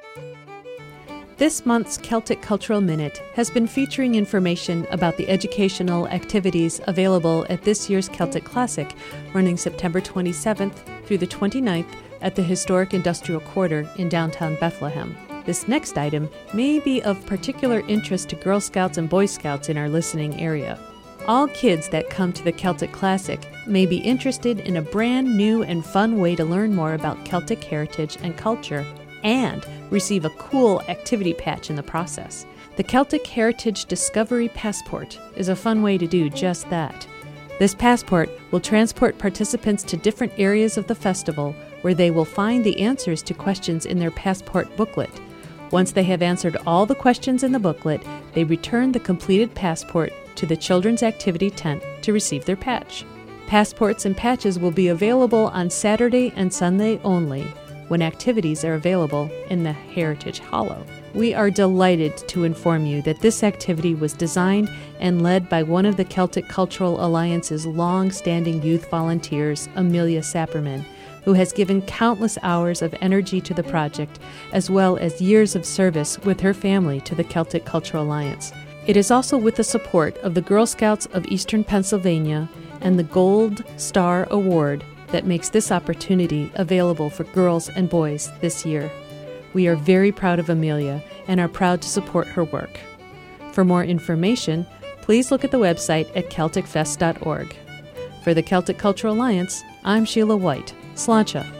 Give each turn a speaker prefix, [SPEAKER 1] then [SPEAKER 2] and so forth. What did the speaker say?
[SPEAKER 1] This month's Celtic Cultural Minute has been featuring information about the educational activities available at this year's Celtic Classic, running September 27th through the 29th at the Historic Industrial Quarter in downtown Bethlehem. This next item may be of particular interest to Girl Scouts and Boy Scouts in our listening area. All kids that come to the Celtic Classic may be interested in a brand new and fun way to learn more about Celtic heritage and culture, and receive a cool activity patch in the process. The Celtic Heritage Discovery Passport is a fun way to do just that. This passport will transport participants to different areas of the festival where they will find the answers to questions in their passport booklet. Once they have answered all the questions in the booklet, they return the completed passport to the children's activity tent to receive their patch. Passports and patches will be available on Saturday and Sunday only, when activities are available in the Heritage Hollow. We are delighted to inform you that this activity was designed and led by one of the Celtic Cultural Alliance's long-standing youth volunteers, Amelia Sapperman, who has given countless hours of energy to the project, as well as years of service with her family to the Celtic Cultural Alliance. It is also with the support of the Girl Scouts of Eastern Pennsylvania and the Gold Star Award that makes this opportunity available for girls and boys this year. We are very proud of Amelia and are proud to support her work. For more information, please look at the website at celticfest.org. For the Celtic Cultural Alliance, I'm Sheila White. Sláinte.